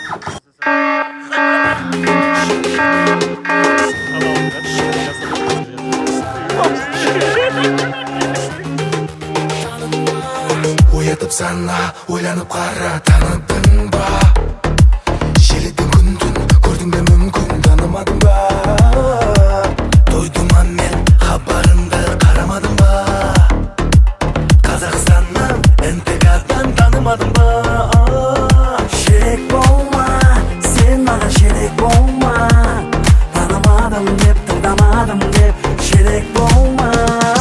Оятып сана, ойланып қара, таныдың ба? Желедің күн-түн, көрдің бе мүмкін, танымадың ба? Тойдым мен, хабарыңды қарамадың ба? Қазақстаннан, НТК-дан танымадың ба? Шерек болма, сен маған шерек болма. Танымадым деп, тыңдамадым деп, шерек болма.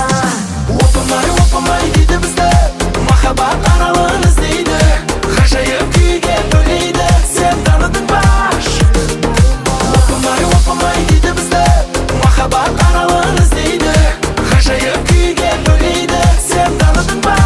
Опамай дейді бізді, махаббат аралын іздейді, ғажайып күйге бөлейді, сен таныдың ба? Опамай дейді бізді, махаббат аралын іздейді, ғажайып күйге бөлейді, сен таныдың ба?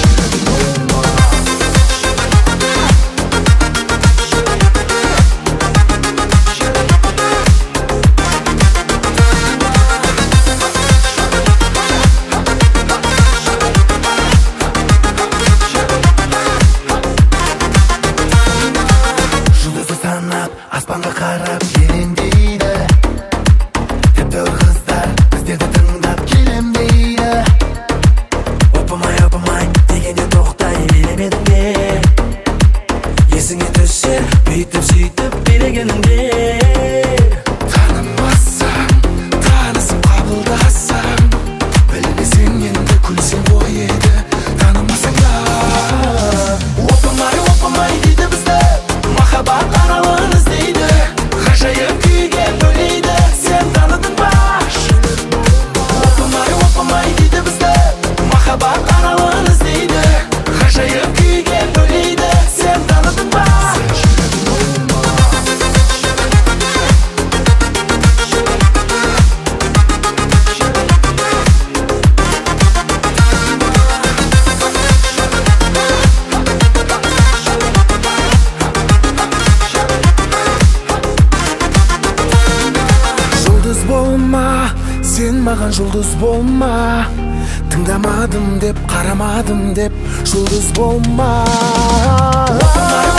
Аспанға қарап елеңдейді, тіпті қыздар біздерді тыңдап келем дейді. Опамай дегенде тоқтай беремедің бе? Есіңе түссе бүйтіп сөйтіп берегеніңде. Танымасаң, танысып қабылдасаң, білмесең енді күлсең ғой еді, танымасаң да. Опамай дейді бізді, махаббат аралын іздейді, ғажайып күйге бөлейді, сен таныдың ба? Опамай дейді бізді, махаббат аралын іздейді, ғажайып күйге бөлейді, сен таныдың ба? Жұлдыз болма, сен маған жұлдыз болма. Тыңдамадым деп, қарамадым деп, жұлдыз болма.